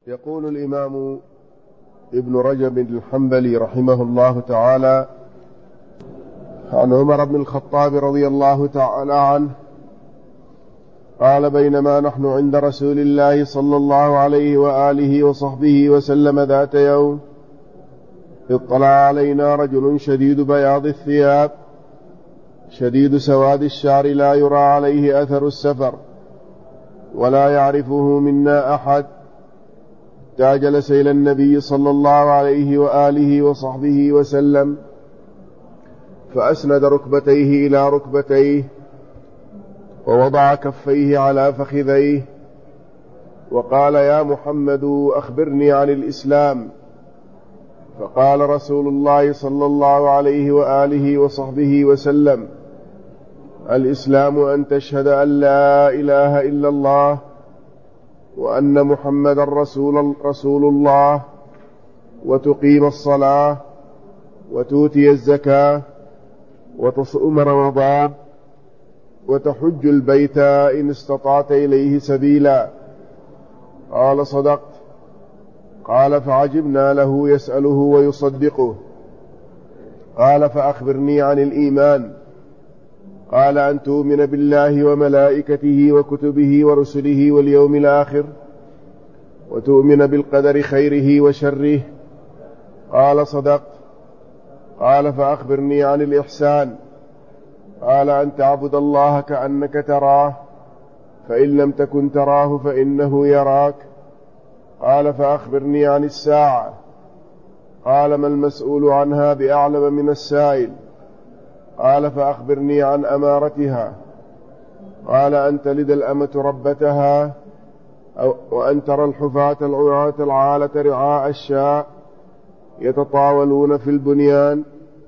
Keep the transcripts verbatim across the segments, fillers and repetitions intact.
يقول الإمام ابن رجب الحنبلي رحمه الله تعالى عن عمر بن الخطاب رضي الله تعالى عنه قال: بينما نحن عند رسول الله صلى الله عليه وآله وصحبه وسلم ذات يوم اطلع علينا رجل شديد بياض الثياب شديد سواد الشعر لا يرى عليه أثر السفر ولا يعرفه منا أحد، حتى جلس إلى النبي صلى الله عليه وآله وصحبه وسلم فأسند ركبتيه إلى ركبتيه ووضع كفيه على فخذيه وقال: يا محمد أخبرني عن الإسلام. فقال رسول الله صلى الله عليه وآله وصحبه وسلم: الإسلام أن تشهد أن لا إله إلا الله وأن محمد رسول, رسول الله وتقيم الصلاة وتؤتي الزكاة وتصوم رمضان وتحج البيت إن استطعت إليه سبيلا. قال: صدقت. قال: فعجبنا له يسأله ويصدقه. قال: فأخبرني عن الإيمان. قال: أن تؤمن بالله وملائكته وكتبه ورسله واليوم الآخر وتؤمن بالقدر خيره وشره. قال: صدقت. قال: فأخبرني عن الإحسان. قال: أن تعبد الله كأنك تراه فإن لم تكن تراه فإنه يراك. قال: فأخبرني عن الساعة. قال: ما المسؤول عنها بأعلم من السائل. قال: فأخبرني عن أمارتها. قال: أن تلد الأمة ربتها وأن ترى الحفاة العراة العالة رعاء الشاء يتطاولون في البنيان.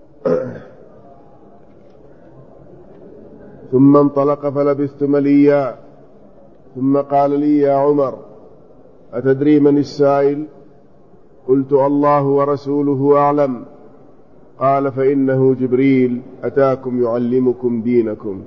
ثم انطلق فلبثت مليا ثم قال لي: يا عمر أتدري من السائل؟ قلت: الله ورسوله أعلم. قال: فإنه جبريل أتاكم يعلمكم دينكم.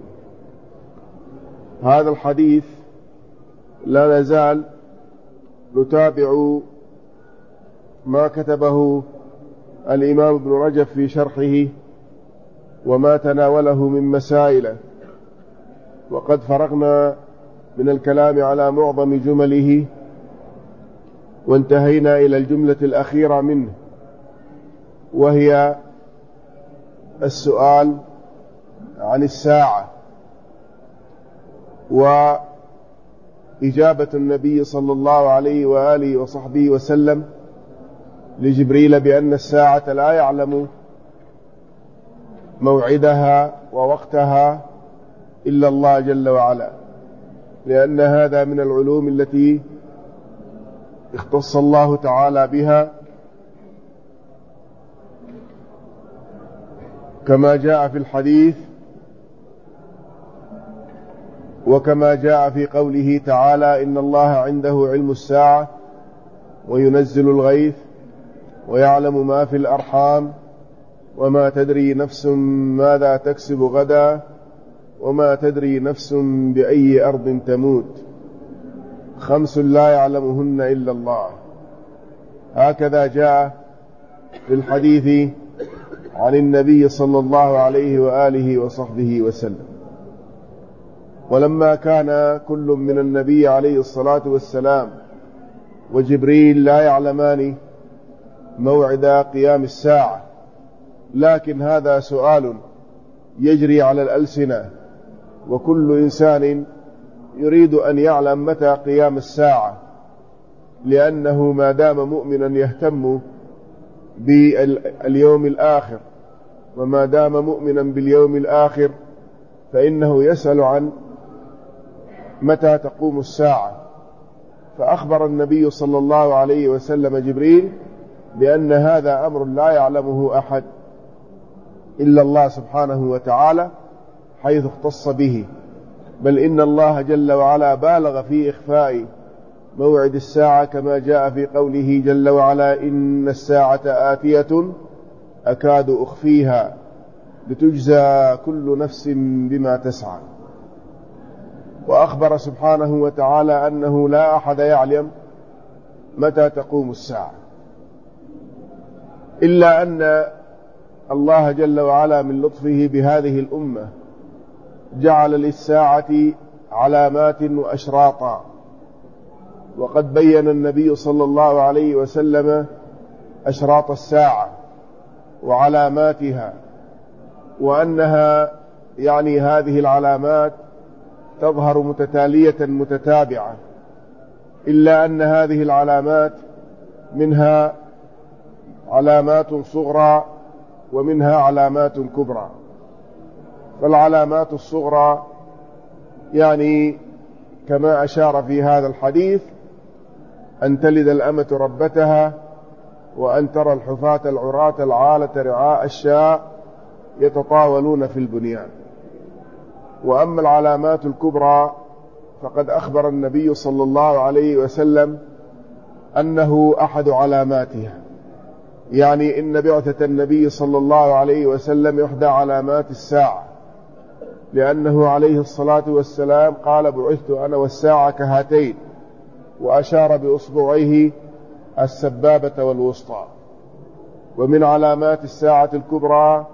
هذا الحديث لا نزال نتابع ما كتبه الإمام ابن رجب في شرحه وما تناوله من مسائله، وقد فرغنا من الكلام على معظم جمله وانتهينا إلى الجملة الأخيرة منه، وهي السؤال عن الساعة وإجابة النبي صلى الله عليه وآله وصحبه وسلم لجبريل بأن الساعة لا يعلم موعدها ووقتها إلا الله جل وعلا، لأن هذا من العلوم التي اختص الله تعالى بها، كما جاء في الحديث وكما جاء في قوله تعالى: إن الله عنده علم الساعة وينزل الغيث ويعلم ما في الأرحام وما تدري نفس ماذا تكسب غدا وما تدري نفس بأي أرض تموت، خمس لا يعلمهن إلا الله. هكذا جاء في الحديث عن النبي صلى الله عليه وآله وصحبه وسلم. ولما كان كل من النبي عليه الصلاة والسلام وجبريل لا يعلمان موعد قيام الساعة، لكن هذا سؤال يجري على الألسنة، وكل إنسان يريد أن يعلم متى قيام الساعة، لأنه ما دام مؤمنا يهتم باليوم الآخر، وما دام مؤمنا باليوم الآخر فإنه يسأل عن متى تقوم الساعة. فأخبر النبي صلى الله عليه وسلم جبريل بأن هذا أمر لا يعلمه أحد إلا الله سبحانه وتعالى، حيث اختص به، بل إن الله جل وعلا بالغ في إخفاء موعد الساعة، كما جاء في قوله جل وعلا: إن الساعة آتية أكاد أخفيها لتجزى كل نفس بما تسعى. وأخبر سبحانه وتعالى أنه لا أحد يعلم متى تقوم الساعة، إلا أن الله جل وعلا من لطفه بهذه الأمة جعل للساعة علامات وأشراطا، وقد بين النبي صلى الله عليه وسلم أشراط الساعة وعلاماتها، وأنها يعني هذه العلامات تظهر متتالية متتابعة، إلا أن هذه العلامات منها علامات صغرى ومنها علامات كبرى. فالعلامات الصغرى يعني كما أشار في هذا الحديث أن تلد الأمة ربتها، وأن ترى الحفاة العراة العالة رعاء الشاء يتطاولون في البنيان. وأما العلامات الكبرى فقد أخبر النبي صلى الله عليه وسلم أنه أحد علاماتها، يعني إن بعثة النبي صلى الله عليه وسلم إحدى علامات الساعة، لأنه عليه الصلاة والسلام قال: بعثت أنا والساعة كهاتين، وأشار بأصبعيه السبابة والوسطى. ومن علامات الساعة الكبرى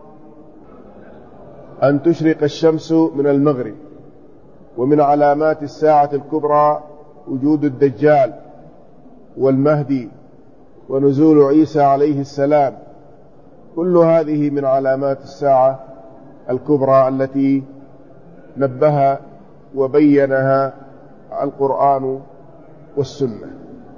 أن تشرق الشمس من المغرب. ومن علامات الساعة الكبرى وجود الدجال والمهدي ونزول عيسى عليه السلام. كل هذه من علامات الساعة الكبرى التي نبه وبينها القرآن والسنة.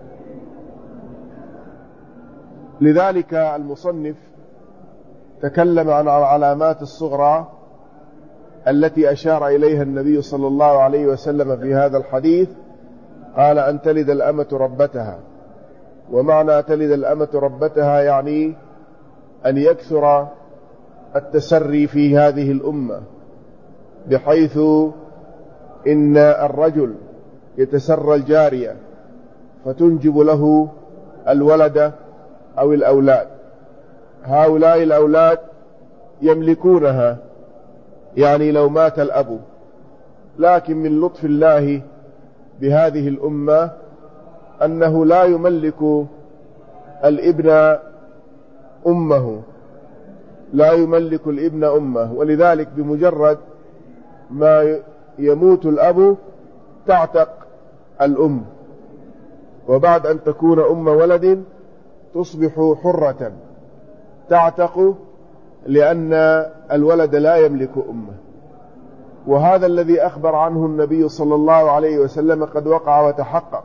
لذلك المصنف تكلم عن العلامات الصغرى التي أشار إليها النبي صلى الله عليه وسلم في هذا الحديث. قال: أن تلد الأمة ربتها. ومعنى تلد الأمة ربتها يعني أن يكثر التسري في هذه الأمة، بحيث إن الرجل يتسرى الجارية فتنجب له الولد أو الأولاد. هؤلاء الأولاد يملكونها، يعني لو مات الأب، لكن من لطف الله بهذه الأمة أنه لا يملك الابن أمه، لا يملك الابن أمه، ولذلك بمجرد ما يموت الأب تعتق الأم، وبعد أن تكون أم ولد تصبح حرة تعتق، لأن الولد لا يملك أمه. وهذا الذي أخبر عنه النبي صلى الله عليه وسلم قد وقع وتحقق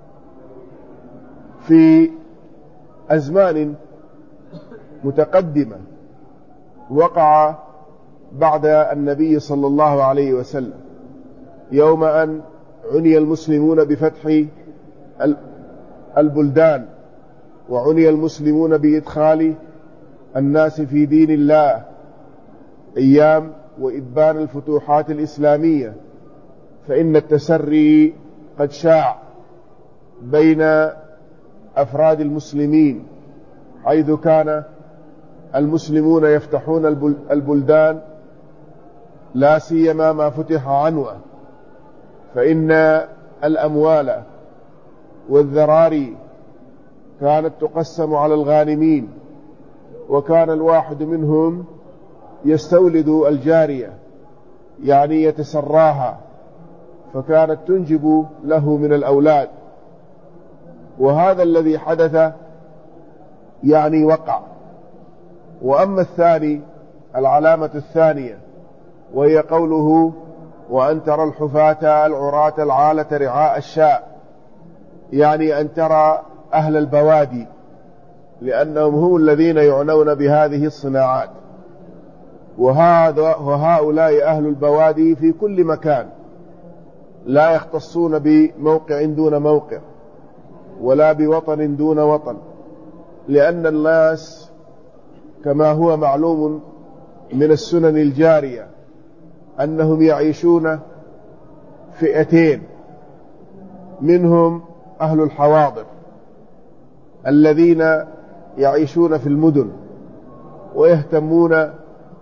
في أزمان متقدمة، وقع بعد النبي صلى الله عليه وسلم، يوم أن عني المسلمون بفتح البلدان، وعني المسلمون بإدخال الناس في دين الله، أيام وإدبان الفتوحات الإسلامية، فإن التسري قد شاع بين أفراد المسلمين، حيث كان المسلمون يفتحون البلدان، لا سيما ما فتح عنوة، فإن الأموال والذراري كانت تقسم على الغانمين، وكان الواحد منهم يستولد الجارية، يعني يتسراها، فكانت تنجب له من الأولاد. وهذا الذي حدث يعني وقع. وأما الثاني، العلامة الثانية، وهي قوله: وأن ترى الحفاة العراة العالة رعاء الشاء، يعني أن ترى أهل البوادي، لأنهم هم الذين يعنون بهذه الصناعات، وهذا وهؤلاء أهل البوادي في كل مكان، لا يختصون بموقع دون موقع ولا بوطن دون وطن، لأن الناس كما هو معلوم من السنن الجارية أنهم يعيشون فئتين: منهم أهل الحواضر الذين يعيشون في المدن ويهتمون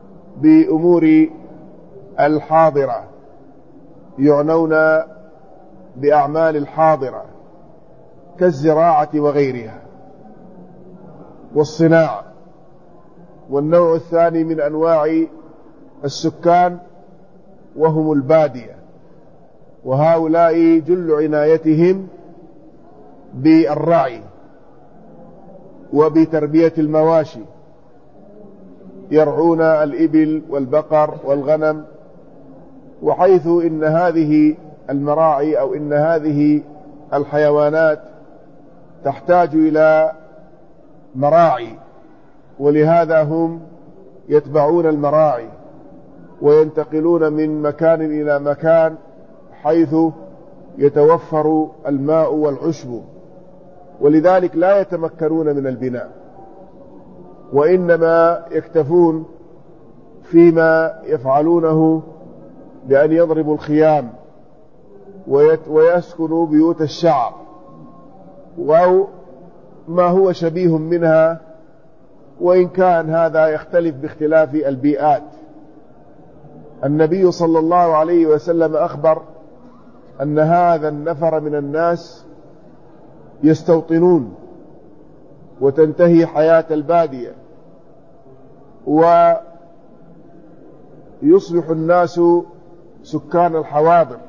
بأمور الحاضرة، يعنون بأعمال الحاضرة كالزراعة وغيرها والصناعة. والنوع الثاني من أنواع السكان وهم البادية، وهؤلاء جل عنايتهم بالرعي وبتربية المواشي، يرعون الإبل والبقر والغنم، وحيث إن هذه المراعي أو إن هذه الحيوانات تحتاج إلى مراعي، ولهذا هم يتبعون المراعي وينتقلون من مكان إلى مكان حيث يتوفر الماء والعشب، ولذلك لا يتمكنون من البناء، وإنما يكتفون فيما يفعلونه بأن يضربوا الخيام ويسكنوا بيوت الشعر أو ما هو شبيه منها، وإن كان هذا يختلف باختلاف البيئات. النبي صلى الله عليه وسلم أخبر أن هذا النفر من الناس يستوطنون وتنتهي حياة البادية، ويصبح الناس سكان الحواضر،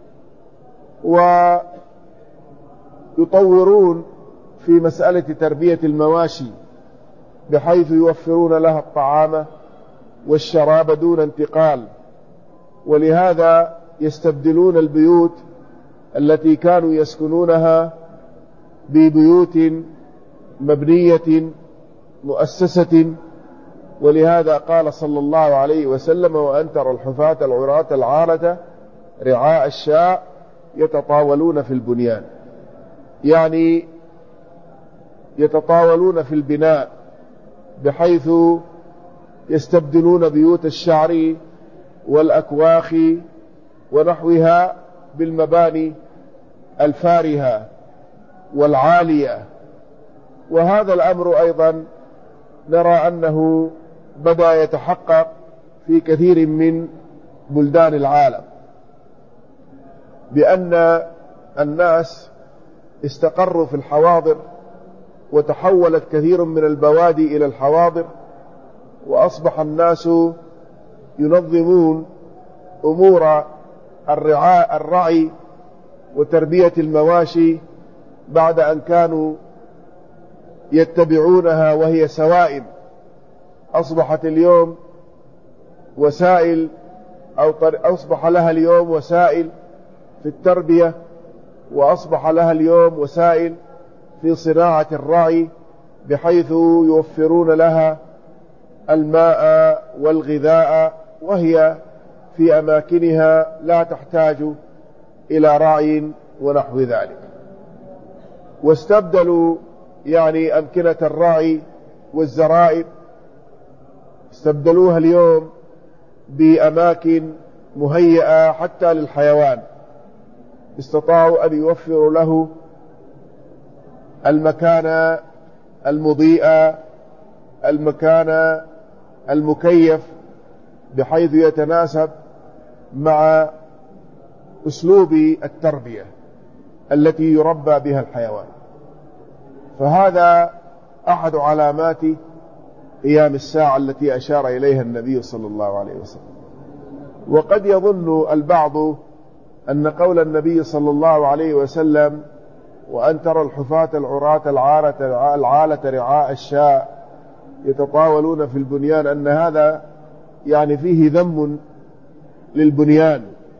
ويطورون في مسألة تربية المواشي بحيث يوفرون لها الطعام والشراب دون انتقال، ولهذا يستبدلون البيوت التي كانوا يسكنونها ببيوت مبنية مؤسسة. ولهذا قال صلى الله عليه وسلم: وأن ترى الحفاة العراة العالة رعاء الشاء يتطاولون في البنيان، يعني يتطاولون في البناء بحيث يستبدلون بيوت الشعر والأكواخ ونحوها بالمباني الفارهة والعالية. وهذا الأمر أيضا نرى أنه بدأ يتحقق في كثير من بلدان العالم، بأن الناس استقروا في الحواضر، وتحولت كثير من البوادي إلى الحواضر، وأصبح الناس ينظمون أمور الرعاء الرعي وتربية المواشي بعد أن كانوا يتبعونها وهي سوائم. أصبحت اليوم وسائل أو أصبح لها اليوم وسائل في التربية، وأصبح لها اليوم وسائل في صناعة الرعي، بحيث يوفرون لها الماء والغذاء، وهي في أماكنها لا تحتاج إلى رعي ونحو ذلك. واستبدلوا يعني أمكنة الرعي والزرائب، استبدلوها اليوم بأماكن مهيئة حتى للحيوان، استطاعوا أن يوفروا له المكان المضيء، المكان المكيف، بحيث يتناسب مع أسلوب التربية التي يربى بها الحيوان. فهذا أحد علامات قيام الساعة التي أشار إليها النبي صلى الله عليه وسلم. وقد يظن البعض أن قول النبي صلى الله عليه وسلم: وأن ترى الحفاة العراة العالة رعاء الشاء يتطاولون في البنيان، أن هذا يعني فيه ذم للبنيان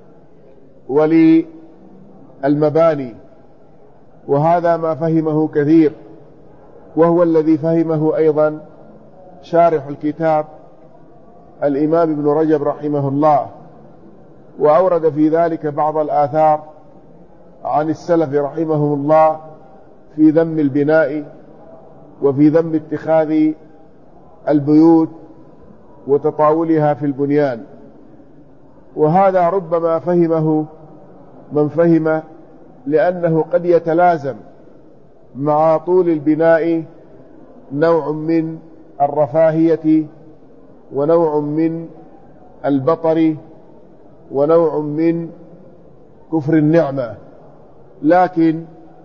وللمباني، وهذا ما فهمه كثير، وهو الذي فهمه أيضا شارح الكتاب الإمام ابن رجب رحمه الله، وأورد في ذلك بعض الآثار عن السلف رحمهم الله في ذم البناء وفي ذم اتخاذ البيوت وتطاولها في البنيان. وهذا ربما فهمه من فهم، لأنه قد يتلازم مع طول البناء نوع من الرفاهية ونوع من البطر ونوع من كفر النعمة. لكن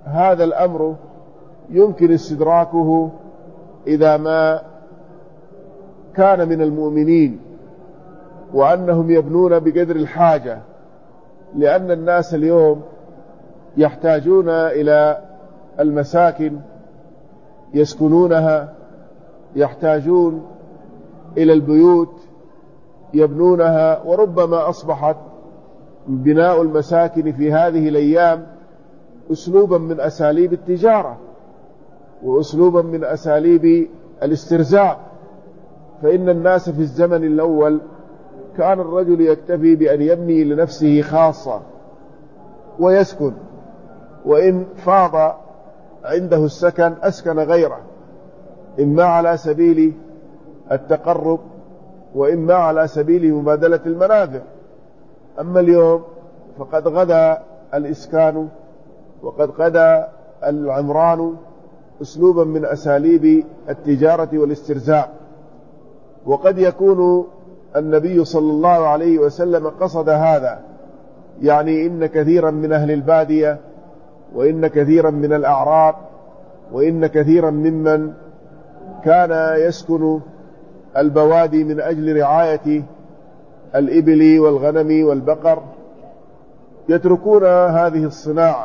هذا الأمر يمكن استدراكه إذا ما كان من المؤمنين وأنهم يبنون بقدر الحاجة، لأن الناس اليوم يحتاجون إلى المساكن يسكنونها، يحتاجون إلى البيوت يبنونها، وربما أصبحت بناء المساكن في هذه الأيام أسلوبا من أساليب التجارة وأسلوبا من أساليب الاسترزاق. فإن الناس في الزمن الأول كان الرجل يكتفي بأن يبني لنفسه خاصة ويسكن، وإن فاض عنده السكن أسكن غيره، إما على سبيل التقرب وإما على سبيل مبادلة المنافع. أما اليوم فقد غدا الإسكان وقد غدا العمران أسلوبا من أساليب التجارة والاسترزاق. وقد يكون النبي صلى الله عليه وسلم قصد هذا، يعني إن كثيرا من أهل البادية وإن كثيرا من الأعراب وإن كثيرا ممن كان يسكن البوادي من أجل رعاية الإبل والغنم والبقر يتركون هذه الصناعة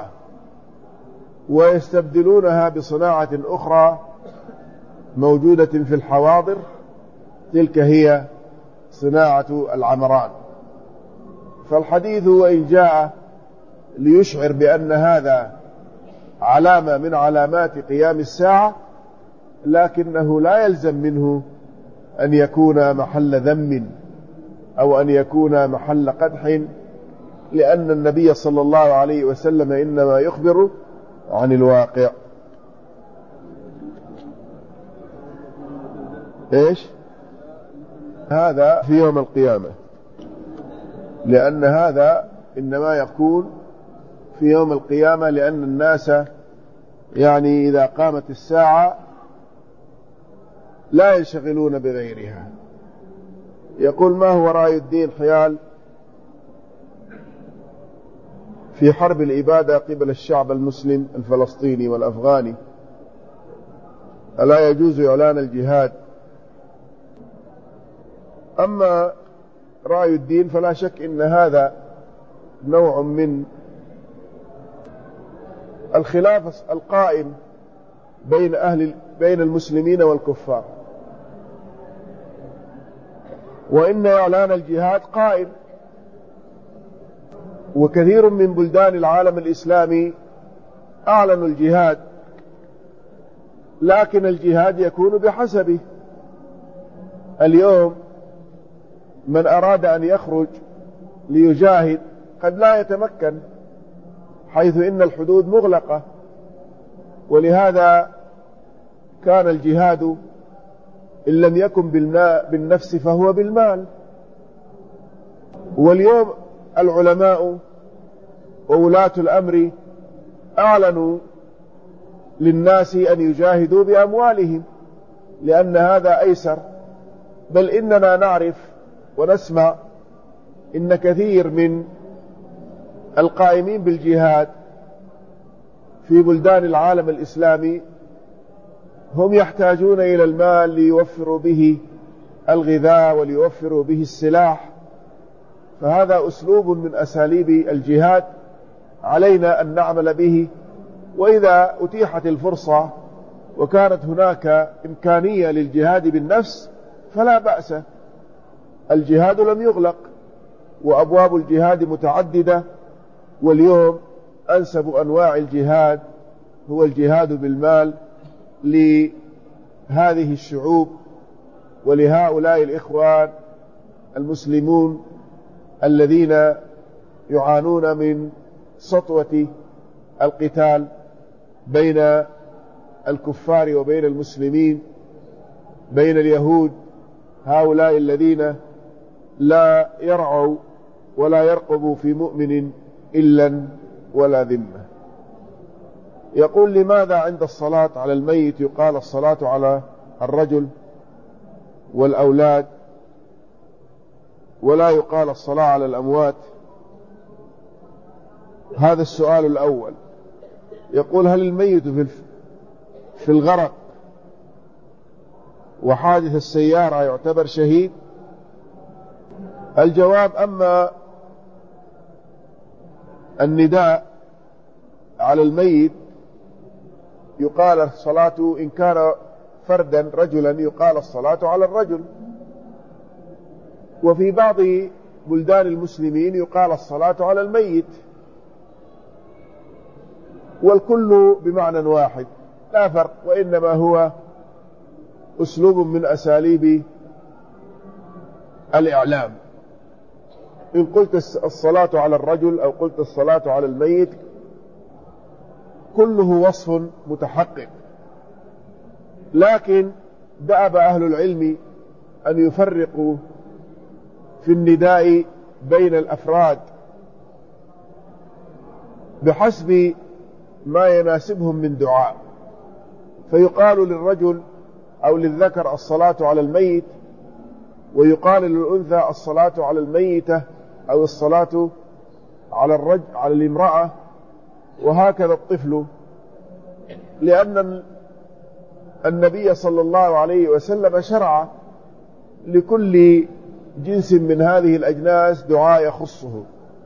ويستبدلونها بصناعة أخرى موجودة في الحواضر، تلك هي صناعة العمران. فالحديث وإن جاء ليشعر بأن هذا علامة من علامات قيام الساعة، لكنه لا يلزم منه أن يكون محل ذم أو أن يكون محل قدح، لأن النبي صلى الله عليه وسلم إنما يخبر عن الواقع. إيش هذا في يوم القيامة، لأن هذا إنما يكون في يوم القيامة، لأن الناس يعني إذا قامت الساعة لا ينشغلون بغيرها. يقول: ما هو رأي الدين حيال في حرب الإبادة قبل الشعب المسلم الفلسطيني والأفغاني؟ ألا يجوز إعلان الجهاد؟ أما رأي الدين فلا شك إن هذا نوع من الخلاف القائم بين أهل بين المسلمين والكفار، وإن إعلان الجهاد قائم، وكثير من بلدان العالم الإسلامي أعلنوا الجهاد، لكن الجهاد يكون بحسبه. اليوم من أراد أن يخرج ليجاهد قد لا يتمكن، حيث إن الحدود مغلقة، ولهذا كان الجهاد إن لم يكن بالنفس فهو بالمال. واليوم العلماء وولاة الأمر أعلنوا للناس أن يجاهدوا بأموالهم، لأن هذا أيسر. بل إننا نعرف ونسمع إن كثير من القائمين بالجهاد في بلدان العالم الإسلامي هم يحتاجون إلى المال ليوفروا به الغذاء وليوفروا به السلاح، فهذا أسلوب من أساليب الجهاد علينا أن نعمل به. وإذا أتيحت الفرصة وكانت هناك إمكانية للجهاد بالنفس فلا بأس. الجهاد لم يغلق وأبواب الجهاد متعددة، واليوم أنسب أنواع الجهاد هو الجهاد بالمال لهذه الشعوب ولهؤلاء الإخوان المسلمون الذين يعانون من سطوة القتال بين الكفار وبين المسلمين، بين اليهود هؤلاء الذين لا يرعوا ولا يرقبوا في مؤمن إلا ولا ذمة. يقول: لماذا عند الصلاة على الميت يقال الصلاة على الرجل والأولاد ولا يقال الصلاة على الأموات؟ هذا السؤال الأول. يقول: هل الميت في الغرق وحادث السيارة يعتبر شهيد؟ الجواب: أما النداء على الميت يقال الصلاة، إن كان فردا رجلا يقال الصلاة على الرجل، وفي بعض بلدان المسلمين يقال الصلاة على الميت، والكل بمعنى واحد لا فرق، وإنما هو أسلوب من أساليب الإعلام. إن قلت الصلاة على الرجل أو قلت الصلاة على الميت كله وصف متحقق، لكن دأب أهل العلم أن يفرقوا في النداء بين الأفراد بحسب ما يناسبهم من دعاء، فيقال للرجل أو للذكر الصلاة على الميت، ويقال للأنثى الصلاة على الميتة أو الصلاة على الرجل على الامرأة، وهكذا الطفل، لأن النبي صلى الله عليه وسلم شرع لكل جنس من هذه الأجناس دعاء يخصه،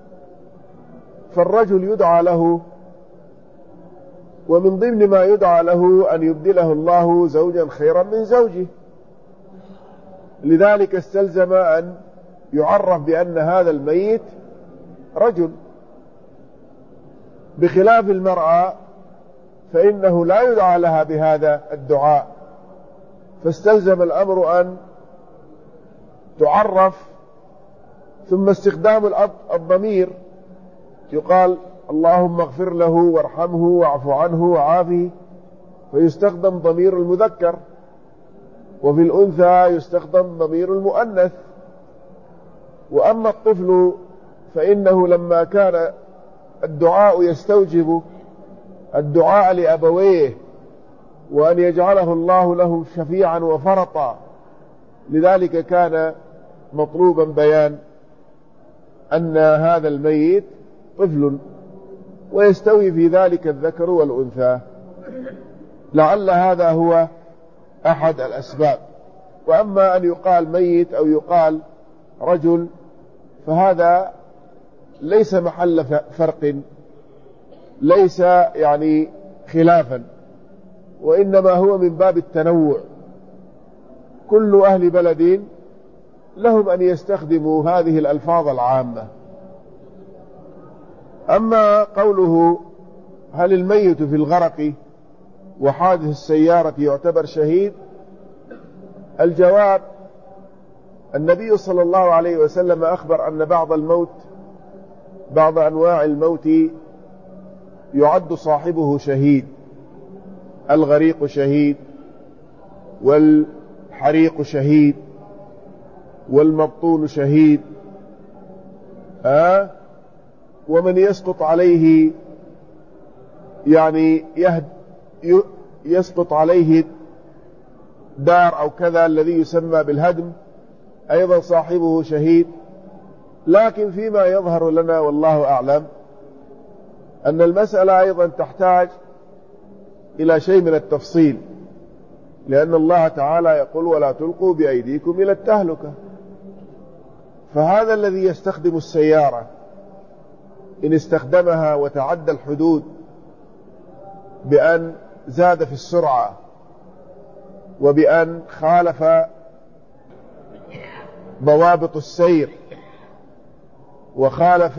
فالرجل يدعى له، ومن ضمن ما يدعى له أن يبدله الله زوجا خيرا من زوجه، لذلك استلزم أن يعرف بأن هذا الميت رجل، بخلاف المرأة فإنه لا يدعى لها بهذا الدعاء، فاستلزم الأمر أن تعرف. ثم استخدام الضمير، يقال اللهم اغفر له وارحمه واعف عنه وعافه، فيستخدم ضمير المذكر، وفي الأنثى يستخدم ضمير المؤنث. وأما الطفل فإنه لما كان الدعاء يستوجب الدعاء لأبويه وأن يجعله الله له شفيعا وفرطا، لذلك كان مطلوبا بيان أن هذا الميت طفل، ويستوي في ذلك الذكر والأنثى، لعل هذا هو أحد الأسباب. وأما أن يقال ميت أو يقال رجل فهذا ليس محل فرق، ليس يعني خلافا، وإنما هو من باب التنوع، كل أهل بلد لهم أن يستخدموا هذه الألفاظ العامة. أما قوله هل الميت في الغرق وحادث السيارة يعتبر شهيد، الجواب: النبي صلى الله عليه وسلم أخبر أن بعض الموت بعض أنواع الموت يعد صاحبه شهيد، الغريق شهيد، والحريق شهيد، والمبطون شهيد، آه ومن يسقط عليه يعني يهد يسقط عليه دار أو كذا الذي يسمى بالهدم أيضا صاحبه شهيد. لكن فيما يظهر لنا والله أعلم أن المسألة أيضا تحتاج إلى شيء من التفصيل، لأن الله تعالى يقول ولا تلقوا بأيديكم إلى التهلكة، فهذا الذي يستخدم السيارة إن استخدمها وتعدى الحدود بأن زاد في السرعة وبأن خالف ضوابط السير وخالف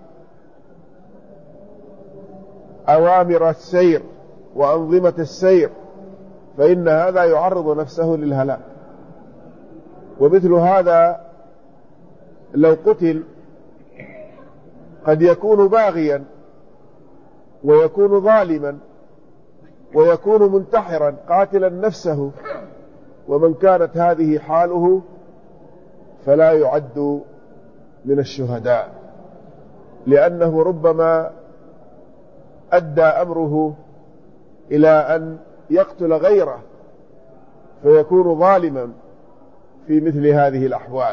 أوامر السير وأنظمة السير، فإن هذا يعرض نفسه للهلاك. ومثل هذا لو قتل قد يكون باغيا ويكون ظالما ويكون منتحرا قاتلا نفسه، ومن كانت هذه حاله فلا يعد من الشهداء، لأنه ربما أدى أمره إلى أن يقتل غيره فيكون ظالما في مثل هذه الأحوال.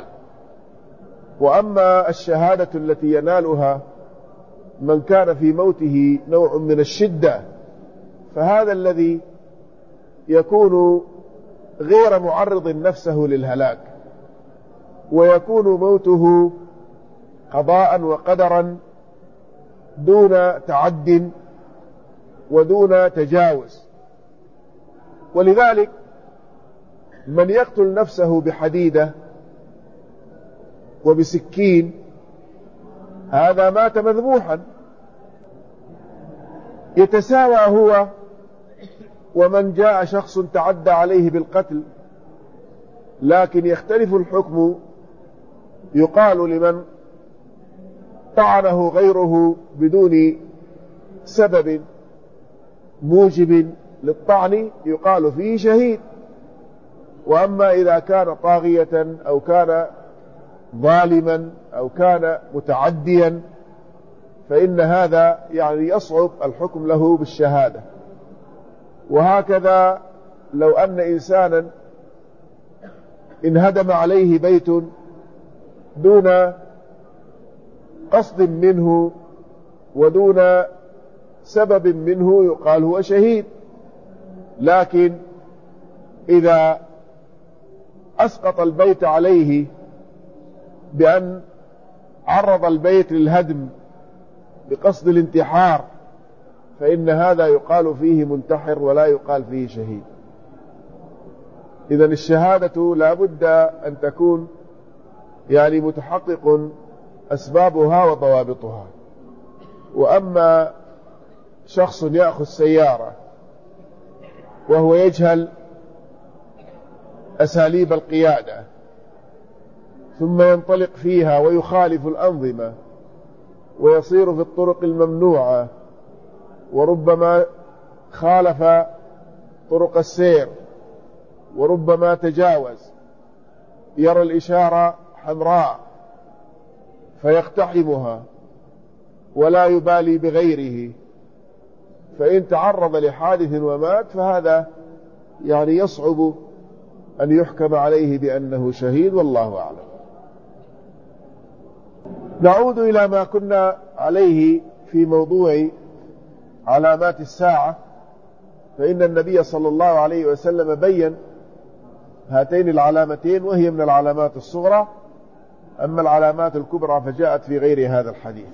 وأما الشهادة التي ينالها من كان في موته نوع من الشدة فهذا الذي يكون غير معرض نفسه للهلاك، ويكون موته قضاء وقدرا دون تعد ودون تجاوز. ولذلك من يقتل نفسه بحديدة وبسكين هذا مات مذبوحا، يتساوى هو ومن جاء شخص تعدى عليه بالقتل، لكن يختلف الحكم. يقال لمن طعنه غيره بدون سبب موجب للطعن يقال فيه شهيد. وأما إذا كان طاغية أو كان ظالما أو كان متعديا فإن هذا يعني يصعب الحكم له بالشهادة. وهكذا لو أن إنسانا انهدم عليه بيت دون قصد منه ودون سبب منه يقال هو شهيد. لكن إذا أسقط البيت عليه بأن عرض البيت للهدم بقصد الانتحار فإن هذا يقال فيه منتحر ولا يقال فيه شهيد. إذن الشهادة لا بد أن تكون يعني متحقق أسبابها وضوابطها. وأما شخص يأخذ سيارة وهو يجهل أساليب القيادة ثم ينطلق فيها ويخالف الأنظمة ويصير في الطرق الممنوعة وربما خالف طرق السير وربما تجاوز، يرى الإشارة حمراء فيقتحمها ولا يبالي بغيره، فإن تعرض لحادث ومات فهذا يعني يصعب أن يحكم عليه بأنه شهيد، والله أعلم. نعود إلى ما كنا عليه في موضوع علامات الساعة. فإن النبي صلى الله عليه وسلم بين هاتين العلامتين وهي من العلامات الصغرى، أما العلامات الكبرى فجاءت في غير هذا الحديث.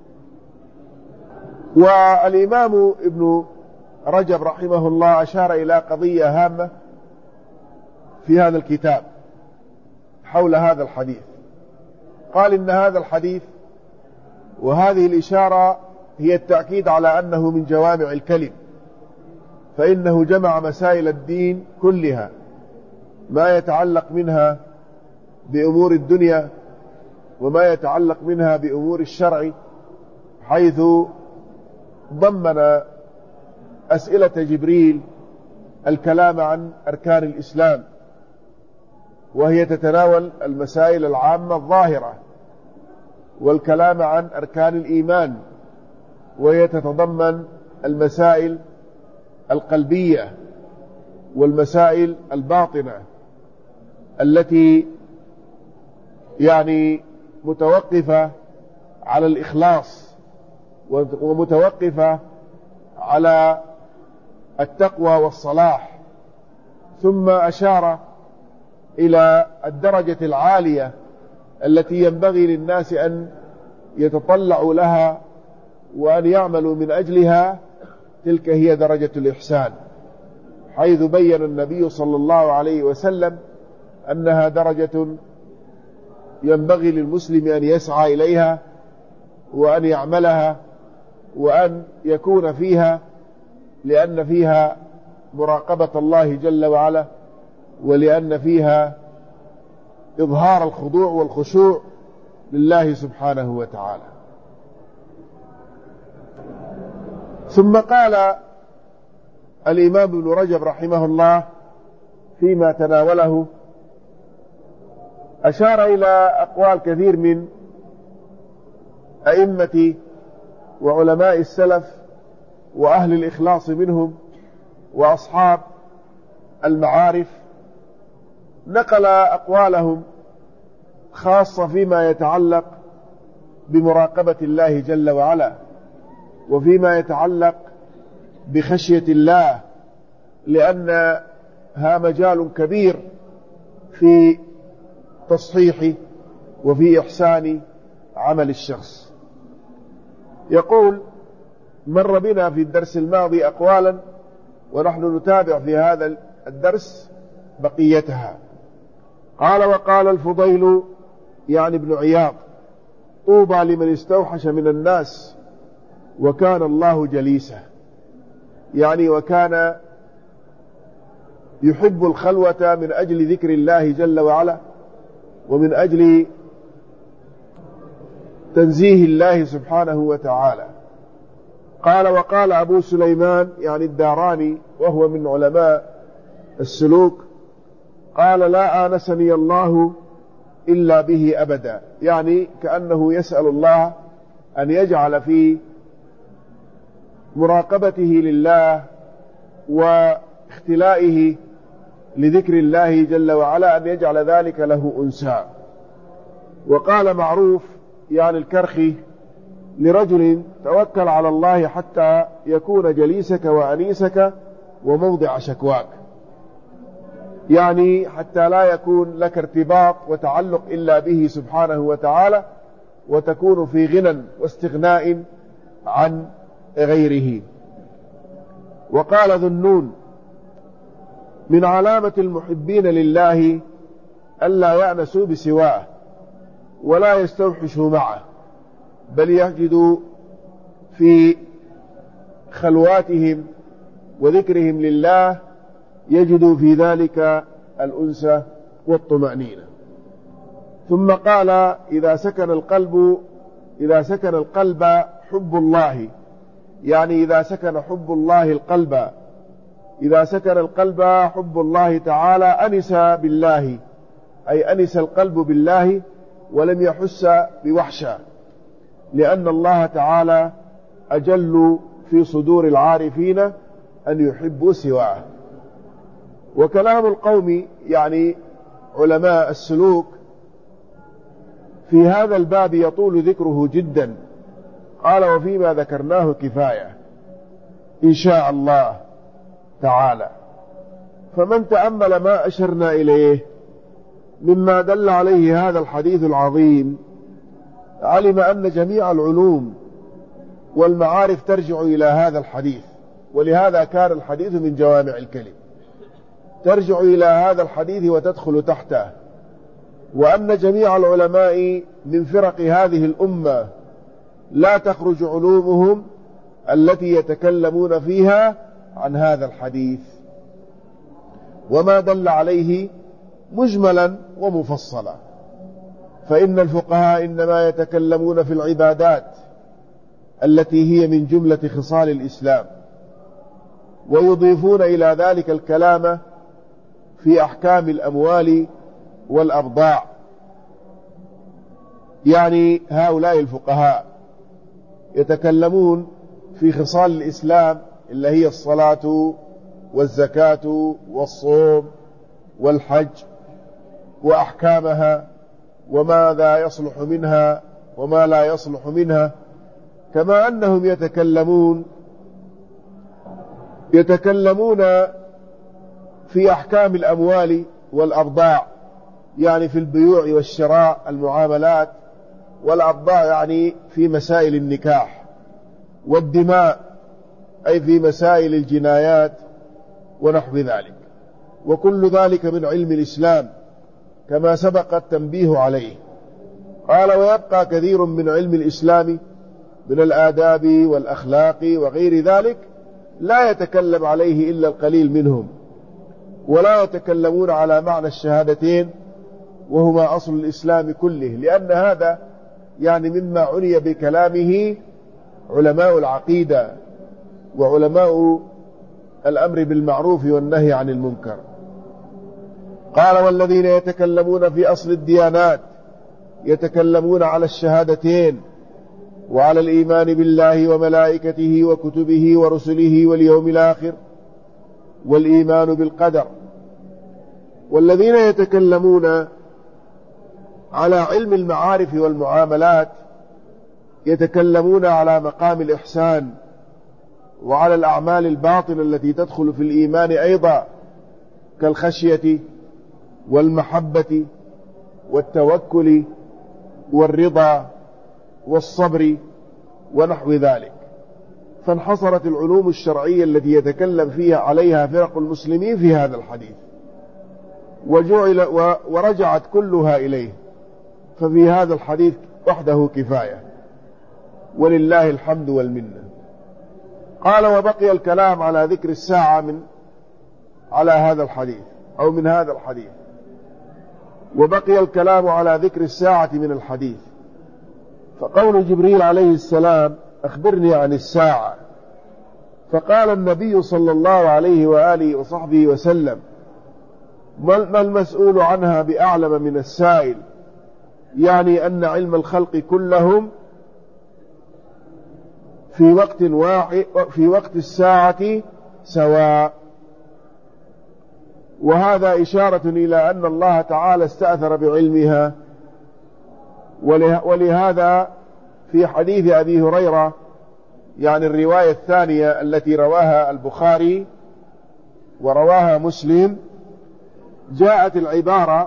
والإمام ابن رجب رحمه الله أشار إلى قضية هامة في هذا الكتاب حول هذا الحديث. قال إن هذا الحديث وهذه الإشارة هي التأكيد على أنه من جوامع الكلم، فإنه جمع مسائل الدين كلها، ما يتعلق منها بأمور الدنيا وما يتعلق منها بأمور الشرع، حيث ضمن أسئلة جبريل الكلام عن أركان الإسلام، وهي تتناول المسائل العامة الظاهرة، والكلام عن أركان الإيمان وهي تتضمن المسائل القلبية والمسائل الباطنة التي يعني متوقفة على الإخلاص ومتوقفة على التقوى والصلاح. ثم أشار إلى الدرجة العالية التي ينبغي للناس أن يتطلعوا لها وأن يعملوا من أجلها، تلك هي درجة الإحسان، حيث بين النبي صلى الله عليه وسلم أنها درجة ينبغي للمسلم أن يسعى إليها وأن يعملها وأن يكون فيها، لأن فيها مراقبة الله جل وعلا، ولأن فيها إظهار الخضوع والخشوع لله سبحانه وتعالى. ثم قال الإمام ابن رجب رحمه الله فيما تناوله، أشار إلى أقوال كثير من أئمة وعلماء السلف وأهل الإخلاص منهم وأصحاب المعارف، نقل أقوالهم خاصة فيما يتعلق بمراقبة الله جل وعلا، وفيما يتعلق بخشية الله، لأنها مجال كبير في تصحيح وفي إحسان عمل الشخص. يقول: مر بنا في الدرس الماضي أقوالا، ونحن نتابع في هذا الدرس بقيتها. قال: وقال الفضيل يعني ابن عياض: طوبى لمن استوحش من الناس وكان الله جليسه، يعني وكان يحب الخلوة من أجل ذكر الله جل وعلا، ومن أجل تنزيه الله سبحانه وتعالى. قال: وقال أبو سليمان يعني الداراني وهو من علماء السلوك، قال: لا آنسني الله إلا به أبدا، يعني كأنه يسأل الله أن يجعل في مراقبته لله واختلائه لذكر الله جل وعلا أن يجعل ذلك له أنسا. وقال معروف يعني الكرخي: لرجل توكل على الله حتى يكون جليسك وأنيسك وموضع شكواك، يعني حتى لا يكون لك ارتباط وتعلق إلا به سبحانه وتعالى، وتكون في غنى واستغناء عن غيره. وقال ذو النون: من علامة المحبين لله ألا يأنسوا بسواه ولا يستوحشوا معه، بل يجدوا في خلواتهم وذكرهم لله يجدوا في ذلك الأنس والطمأنينة. ثم قال: إذا سكن القلب إذا سكن القلب حب الله، يعني إذا سكن حب الله القلب إذا سكن القلب حب الله تعالى أنس بالله، أي أنس القلب بالله ولم يحس بوحشة، لأن الله تعالى أجل في صدور العارفين أن يحبوا سواه. وكلام القوم يعني علماء السلوك في هذا الباب يطول ذكره جدا. قال: وفيما ذكرناه كفاية إن شاء الله تعالى. فمن تأمل ما أشرنا إليه مما دل عليه هذا الحديث العظيم علم أن جميع العلوم والمعارف ترجع إلى هذا الحديث، ولهذا كان الحديث من جوامع الكلم، ترجع إلى هذا الحديث وتدخل تحته. وأن جميع العلماء من فرق هذه الأمة لا تخرج علومهم التي يتكلمون فيها عن هذا الحديث وما دل عليه مجملا ومفصلا. فإن الفقهاء إنما يتكلمون في العبادات التي هي من جملة خصال الإسلام، ويضيفون إلى ذلك الكلام في أحكام الأموال والأبضاع. يعني هؤلاء الفقهاء يتكلمون في خصال الإسلام اللي هي الصلاة والزكاة والصوم والحج وأحكامها وماذا يصلح منها وما لا يصلح منها، كما أنهم يتكلمون يتكلمون في أحكام الأموال والأبضاع، يعني في البيوع والشراء المعاملات، والأبضاع يعني في مسائل النكاح، والدماء أي في مسائل الجنايات ونحو ذلك. وكل ذلك من علم الإسلام كما سبق التنبيه عليه. قال: ويبقى كثير من علم الإسلام من الآداب والأخلاق وغير ذلك لا يتكلم عليه إلا القليل منهم، ولا يتكلمون على معنى الشهادتين وهما أصل الإسلام كله، لأن هذا يعني مما عني بكلامه علماء العقيدة وعلماء الأمر بالمعروف والنهي عن المنكر. قال: والذين يتكلمون في أصل الديانات يتكلمون على الشهادتين وعلى الإيمان بالله وملائكته وكتبه ورسله واليوم الآخر والإيمان بالقدر. والذين يتكلمون على علم المعارف والمعاملات يتكلمون على مقام الإحسان وعلى الأعمال الباطنة التي تدخل في الإيمان أيضا كالخشية والمحبة والتوكل والرضا والصبر ونحو ذلك. فانحصرت العلوم الشرعية التي يتكلم فيها عليها فرق المسلمين في هذا الحديث وجعل ورجعت كلها إليه، ففي هذا الحديث وحده كفاية ولله الحمد والمنة. قال وبقي الكلام على ذكر الساعة من على هذا الحديث أو من هذا الحديث، وبقي الكلام على ذكر الساعة من الحديث. فقول جبريل عليه السلام أخبرني عن الساعة، فقال النبي صلى الله عليه وآله وصحبه وسلم ما المسؤول عنها بأعلم من السائل، يعني أن علم الخلق كلهم في وقت واحد في وقت الساعة سواء. وهذا إشارة إلى أن الله تعالى استأثر بعلمها، ولهذا في حديث أبي هريرة يعني الرواية الثانية التي رواها البخاري ورواها مسلم جاءت العبارة،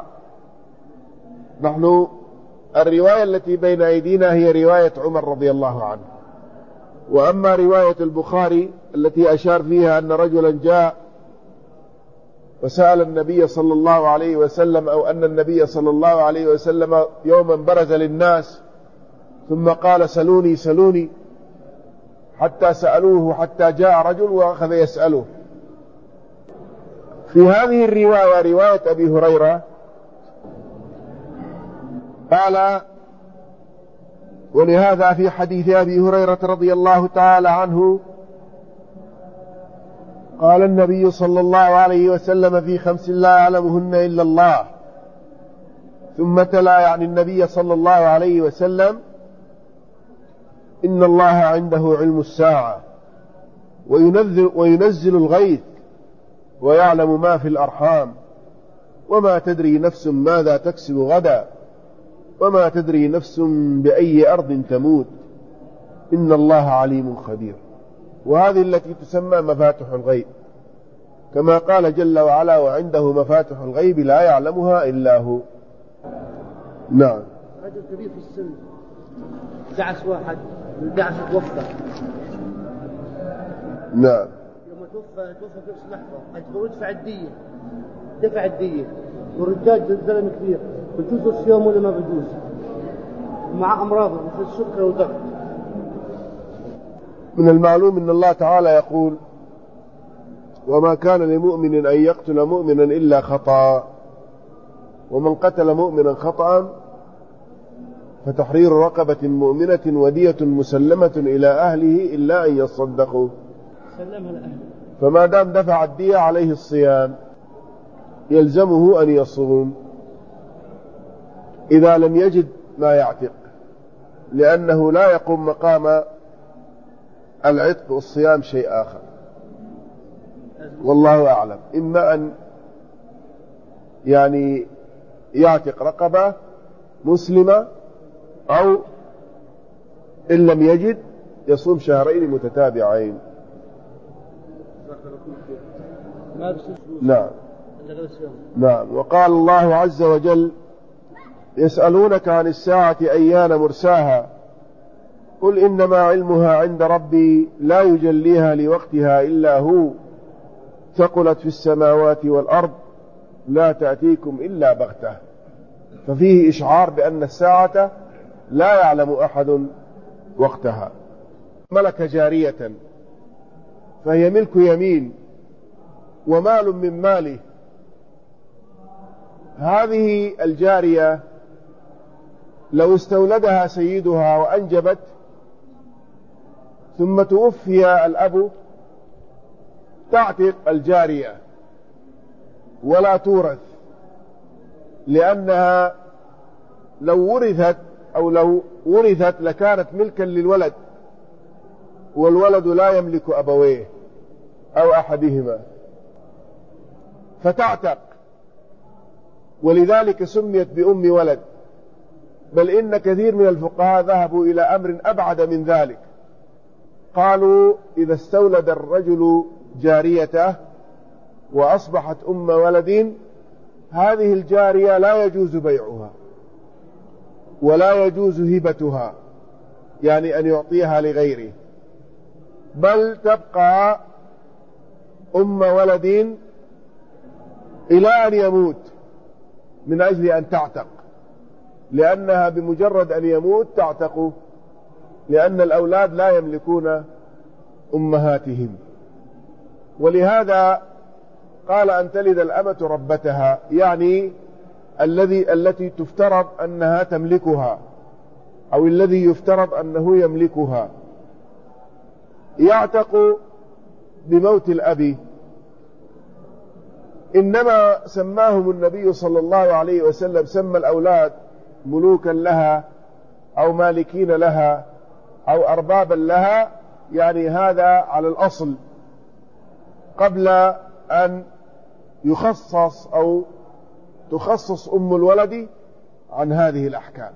نحن الرواية التي بين أيدينا هي رواية عمر رضي الله عنه، وأما رواية البخاري التي أشار فيها أن رجلا جاء وسأل النبي صلى الله عليه وسلم، أو أن النبي صلى الله عليه وسلم يوما برز للناس ثم قال سلوني سلوني حتى سألوه حتى جاء رجل وأخذ يسأله. في هذه الرواية رواية أبي هريرة قال ولهذا في حديث أبي هريرة رضي الله تعالى عنه قال النبي صلى الله عليه وسلم في خمس لا يعلمهن إلا الله، ثم تلا يعني النبي صلى الله عليه وسلم إن الله عنده علم الساعة وينزل, وينزل الغيث ويعلم ما في الأرحام وما تدري نفس ماذا تكسب غدا وما تدري نفس بأي أرض تموت إن الله عليم خبير. وهذه التي تسمى مفاتح الغيب، كما قال جل وعلا وعنده مفاتح الغيب لا يعلمها إلا هو. نعم. رجل كبير في السن دعس واحد دعس توفى. نعم. لما توفى توفى في نفس اللحظة أجبروا يدفع الدية دفع الدية والرجال زلمة كبير، بجوز الصيام ولا ما بجوز؟ مع أمراض مثل السكر والضغط. من المعلوم أن الله تعالى يقول وما كان لمؤمن أن يقتل مؤمنا إلا خطأ، ومن قتل مؤمنا خطأ فتحرير رقبة مؤمنة ودية مسلمة إلى أهله إلا أن يصدقوا، فما دام دفع الدية عليه الصيام يلزمه أن يصوم إذا لم يجد ما يعتق، لأنه لا يقوم مقام العتق والصيام شيء آخر، والله أعلم. إما أن يعني يعتق رقبة مسلمة، أو إن لم يجد يصوم شهرين متتابعين. نعم. نعم. وقال الله عز وجل يسألونك عن الساعة أيان مرساها قل إنما علمها عند ربي لا يجليها لوقتها إلا هو ثقلت في السماوات والأرض لا تأتيكم إلا بغتة. ففيه إشعار بأن الساعة لا يعلم أحد وقتها. ملك جارية فهي ملك يمين ومال من ماله. هذه الجارية لو استولدها سيدها وأنجبت ثم توفي الأب تعتق الجارية ولا تورث، لأنها لو ورثت أو لو ورثت لكانت ملكا للولد، والولد لا يملك أبويه أو أحدهما فتعتق، ولذلك سميت بأم ولد. بل إن كثير من الفقهاء ذهبوا إلى أمر أبعد من ذلك، قالوا إذا استولد الرجل جاريته وأصبحت أم ولد، هذه الجارية لا يجوز بيعها ولا يجوز هبتها، يعني أن يعطيها لغيره، بل تبقى أم ولد إلى أن يموت من أجل أن تعتق، لأنها بمجرد أن يموت تعتق، لأن الأولاد لا يملكون أمهاتهم. ولهذا قال أن تلد الأمة ربتها، يعني الذي التي تفترض أنها تملكها أو الذي يفترض أنه يملكها. يعتق بموت الأب. إنما سماهم النبي صلى الله عليه وسلم، سمى الأولاد ملوكا لها أو مالكين لها أو أربابا لها، يعني هذا على الأصل قبل أن يخصص أو تخصص أم الولد عن هذه الأحكام.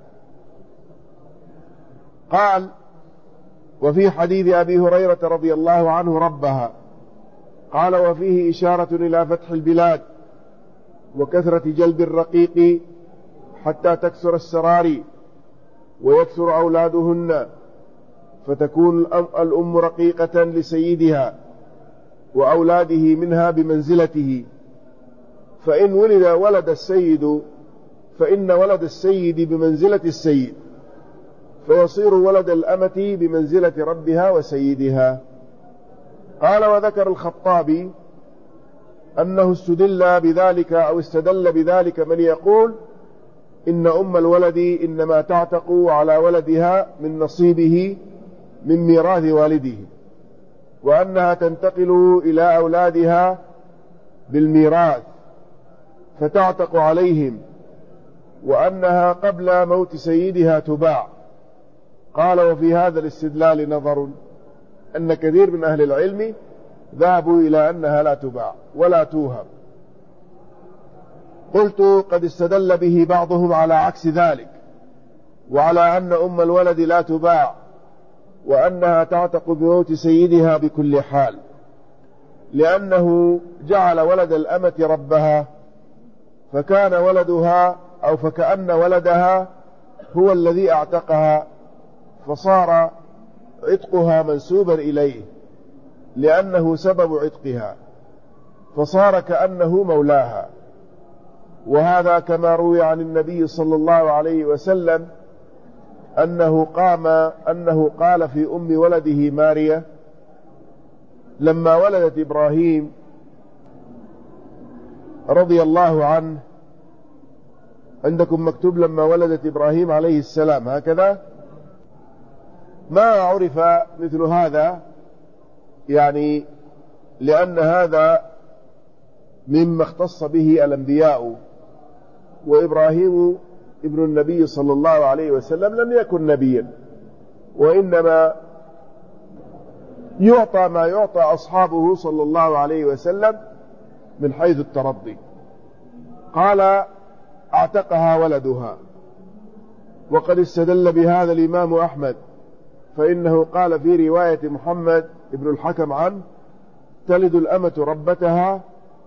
قال: وفي حديث أبي هريرة رضي الله عنه ربها، قال: وفيه إشارة إلى فتح البلاد وكثرة جلب الرقيق حتى تكثر السراري ويكثر أولادهن، فتكون الأم رقيقة لسيدها وأولاده منها بمنزلته، فإن ولد ولد السيد فإن ولد السيد بمنزلة السيد، فيصير ولد الأمة بمنزلة ربها وسيدها. قال: وذكر الخطابي أنه استدل بذلك أو استدل بذلك من يقول إن أم الولد إنما تعتق على ولدها من نصيبه من ميراث والده، وأنها تنتقل إلى أولادها بالميراث فتعتق عليهم، وأنها قبل موت سيدها تباع. قال: وفي هذا الاستدلال نظر، أن كثير من أهل العلم ذهبوا إلى أنها لا تباع ولا توهب. قلت: قد استدل به بعضهم على عكس ذلك، وعلى أن أم الولد لا تباع، وأنها تعتق بموت سيدها بكل حال، لأنه جعل ولد الأمة ربها، فكان ولدها أو فكأن ولدها هو الذي اعتقها، فصار عتقها منسوبا إليه لأنه سبب عتقها، فصار كأنه مولاها. وهذا كما روي عن النبي صلى الله عليه وسلم أنه قام أنه قال في أم ولده ماريا لما ولدت إبراهيم رضي الله عنه، عندكم مكتوب لما ولدت إبراهيم عليه السلام هكذا، ما عرف مثل هذا، يعني لأن هذا مما اختص به الأنبياء، وإبراهيم ابن النبي صلى الله عليه وسلم لم يكن نبيا، وإنما يعطى ما يعطى أصحابه صلى الله عليه وسلم من حيث الترضي. قال: اعتقها ولدها. وقد استدل بهذا الإمام أحمد، فإنه قال في رواية محمد ابن الحكم عنه: تلد الأمة ربتها،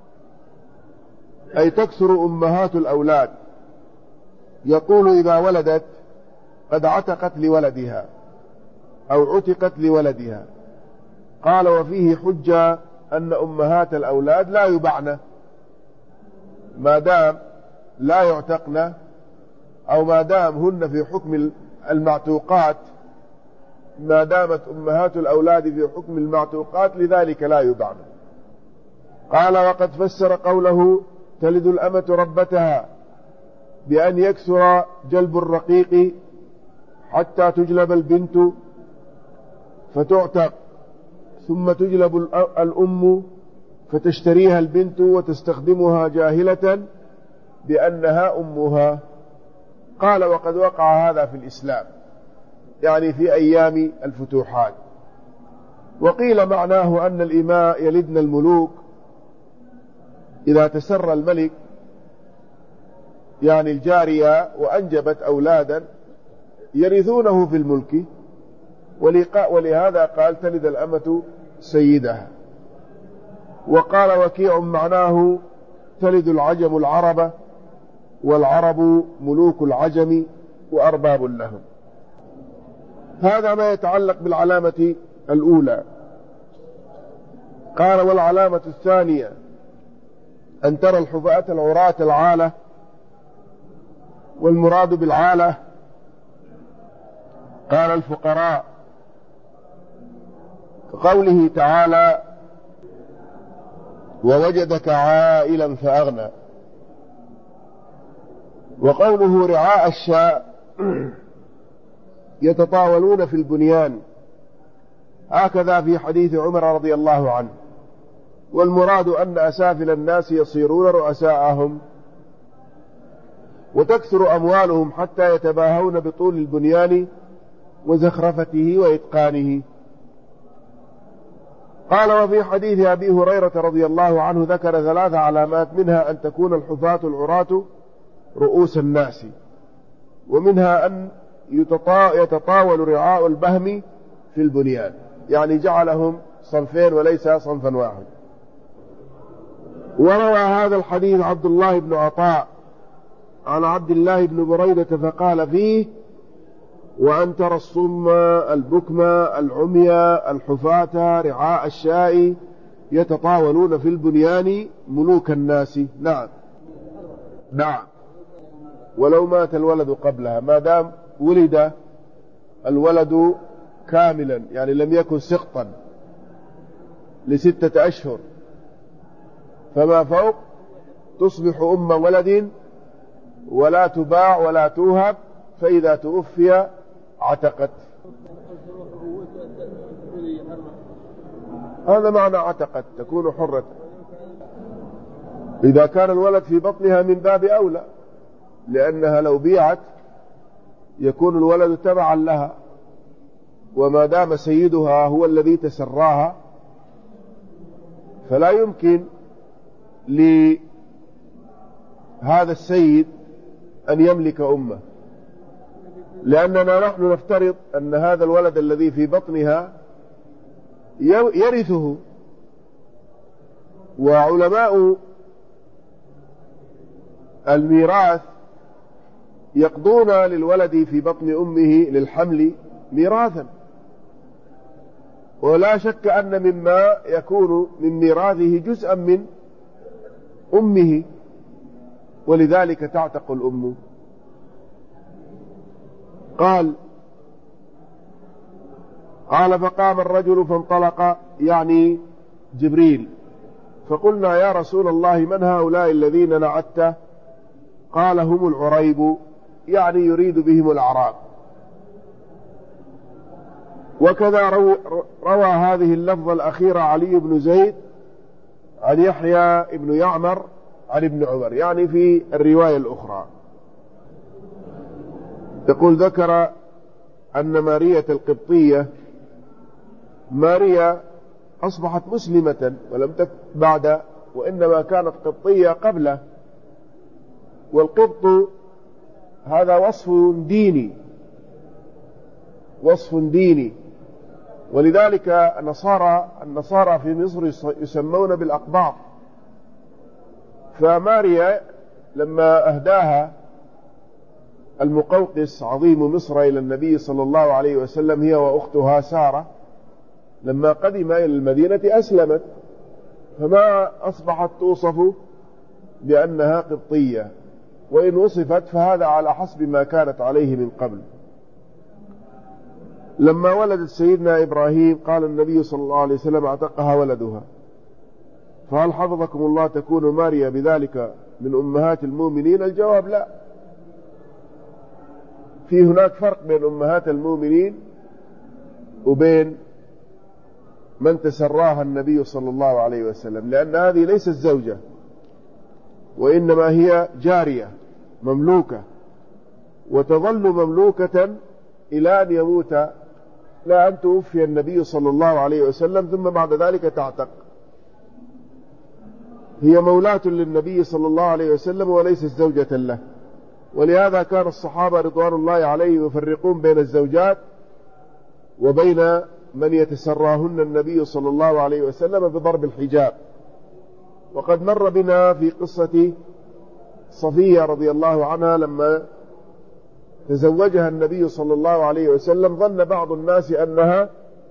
أي تكثر أمهات الأولاد، يقول إذا ولدت قد عتقت لولدها أو عتقت لولدها. قال: وفيه حجة أن أمهات الأولاد لا يبعن ما دام لا يعتقن، أو ما دام هن في حكم المعتوقات، ما دامت أمهات الأولاد في حكم المعتوقات، لذلك لا يبعن. قال: وقد فسر قوله تلد الأمة ربتها بأن يكثر جلب الرقيق حتى تجلب البنت فتعتق، ثم تجلب الأم فتشتريها البنت وتستخدمها جاهلة بأنها أمها. قال: وقد وقع هذا في الإسلام، يعني في أيام الفتوحات. وقيل معناه أن الإماء يلدن الملوك إذا تسرى الملك، يعني الجارية وأنجبت أولادا يرثونه في الملك، ولهذا قال تلد الأمة سيدها. وقال وكيع معناه تلد العجم العرب والعرب ملوك العجم وأرباب لهم. هذا ما يتعلق بالعلامة الأولى. قال والعلامة الثانية أن ترى الحفاة العراة العالة، والمراد بالعالة قال الفقراء، قوله تعالى ووجدك عائلا فأغنى. وقوله رعاء الشاء يتطاولون في البنيان، هكذا في حديث عمر رضي الله عنه. والمراد أن أسافل الناس يصيرون رؤساءهم وتكثر أموالهم حتى يتباهون بطول البنيان وزخرفته وإتقانه. قال وفي حديث أبي هريرة رضي الله عنه ذكر ثلاث علامات، منها أن تكون الحفاة العراة رؤوس الناس، ومنها أن يتطاول رعاء البهم في البنيان، يعني جعلهم صنفين وليس صنفا واحد. وروى هذا الحديث عبد الله بن عطاء عن عبد الله بن بريدة فقال فيه وأن ترى الصم البكم العمي الحفاة رعاء الشاء يتطاولون في البنيان ملوك الناس. نعم نعم، ولو مات الولد قبلها، ما دام ولد الولد كاملا يعني لم يكن سقطا لستة أشهر فما فوق، تصبح أم ولد ولا تباع ولا توهب، فإذا توفي عتقت. هذا معنى عتقت، تكون حرة. إذا كان الولد في بطنها من باب أولى، لأنها لو بيعت يكون الولد تبعا لها، وما دام سيدها هو الذي تسراها فلا يمكن لهذا السيد أن يملك أمه، لأننا نحن نفترض أن هذا الولد الذي في بطنها يرثه. وعلماء الميراث يقضون للولد في بطن أمه للحمل ميراثا، ولا شك أن مما يكون من ميراثه جزءا من أمه، ولذلك تعتق الأم. قال قال فقام الرجل فانطلق، يعني جبريل، فقلنا يا رسول الله من هؤلاء الذين نعت؟ قال هم العريب، يعني يريد بهم الأعراب. وكذا رو روى هذه اللفظة الأخيرة علي بن زيد عن يحيى بن يعمر عن ابن عمر، يعني في الرواية الأخرى تقول ذكر أن مارية القبطية، ماريا أصبحت مسلمة ولم تكن بعد، وإنما كانت قبطية قبله، والقبط هذا وصف ديني، وصف ديني، ولذلك النصارى النصارى في مصر يسمون بالأقباط. فماريا لما أهداها المقوقس عظيم مصر إلى النبي صلى الله عليه وسلم هي وأختها سارة، لما قدم إلى المدينة أسلمت، فما أصبحت توصف بأنها قبطية، وإن وصفت فهذا على حسب ما كانت عليه من قبل. لما ولدت سيدنا إبراهيم قال النبي صلى الله عليه وسلم اعتقها ولدها، فهل حفظكم الله تكون ماريا بذلك من أمهات المؤمنين؟ الجواب لا. في هناك فرق بين أمهات المؤمنين وبين من تسراها النبي صلى الله عليه وسلم، لأن هذه ليست زوجة، وإنما هي جارية مملوكة، وتظل مملوكة إلى أن يموت، لا أن توفي النبي صلى الله عليه وسلم ثم بعد ذلك تعتق. هي مولاة للنبي صلى الله عليه وسلم وليست زوجة له، ولهذا كان الصحابة رضوان الله عليهم يفرقون بين الزوجات وبين من يتسراهن النبي صلى الله عليه وسلم بضرب الحجاب. وقد مر بنا في قصة صفية رضي الله عنها لما تزوجها النبي صلى الله عليه وسلم ظن بعض الناس أنها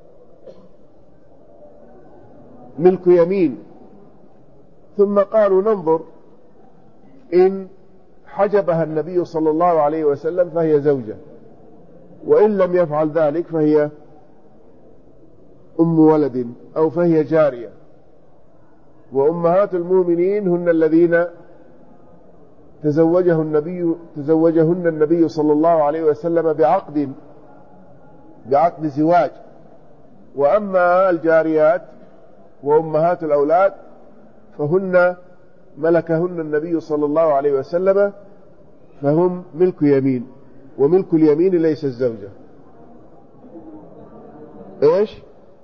ملك يمين، ثم قالوا ننظر إن حجبها النبي صلى الله عليه وسلم فهي زوجة، وإن لم يفعل ذلك فهي أم ولد أو فهي جارية. وأمهات المؤمنين هن الذين تزوجه النبي تزوجهن النبي صلى الله عليه وسلم بعقد بعقد زواج. وأما الجاريات وأمهات الأولاد فهن ملكهن النبي صلى الله عليه وسلم، فهم ملك يمين، وملك اليمين ليس الزوجة. إيش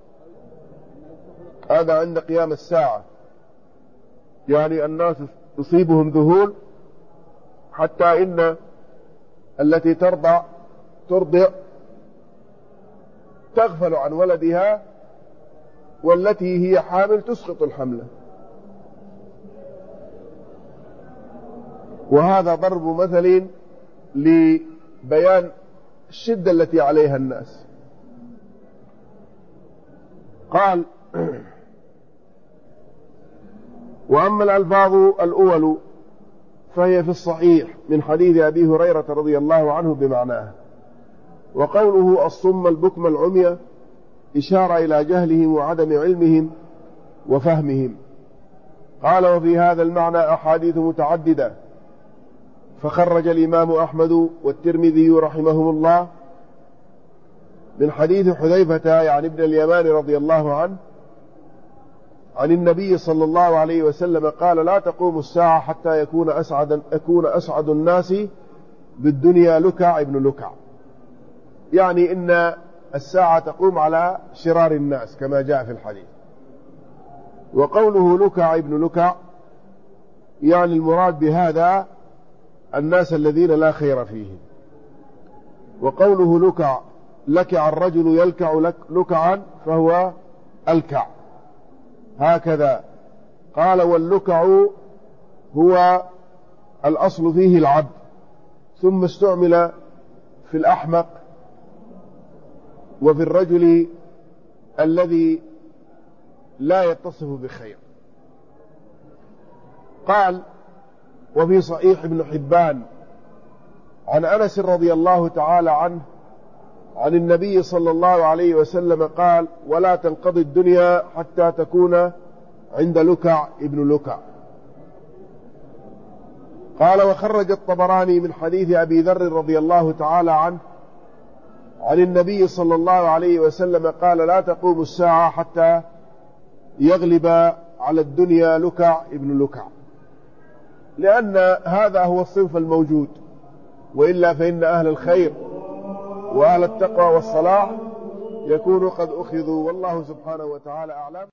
هذا؟ عند قيام الساعة يعني الناس يصيبهم ذهول، حتى إن التي ترضع ترضع تغفل عن ولدها، والتي هي حامل تسقط الحملة. وهذا ضرب مثل لبيان الشدة التي عليها الناس. قال: وأما الألفاظ الأول فهي في الصحيح من حديث أبي هريرة رضي الله عنه بمعناه. وقوله الصم البكم العمي إشارة إلى جهلهم وعدم علمهم وفهمهم. قال: وفي هذا المعنى أحاديث متعددة، فخرج الإمام أحمد والترمذي رحمهم الله من حديث حذيفة يعني ابن اليمان رضي الله عنه عن النبي صلى الله عليه وسلم قال: لا تقوم الساعة حتى يكون أسعد, أكون أسعد الناس بالدنيا لكع ابن لكع، يعني إن الساعة تقوم على شرار الناس كما جاء في الحديث. وقوله لكع ابن لكع يعني المراد بهذا الناس الذين لا خير فيهم. وقوله لكع لكع الرجل يلكع لك لكعا فهو الكع، هكذا قال. واللكع هو الأصل فيه العبد، ثم استعمل في الأحمق وفي الرجل الذي لا يتصف بخير. قال: وفي صحيح ابن حبان عن أنس رضي الله تعالى عنه عن النبي صلى الله عليه وسلم قال: ولا تنقضي الدنيا حتى تكون عند لكع ابن لكع. قال: وخرج الطبراني من حديث أبي ذر رضي الله تعالى عنه عن النبي صلى الله عليه وسلم قال: لا تقوم الساعة حتى يغلب على الدنيا لكع ابن لكع، لأن هذا هو الصنف الموجود، وإلا فإن أهل الخير وأهل التقوى والصلاح يكونوا قد أخذوا، والله سبحانه وتعالى أعلم.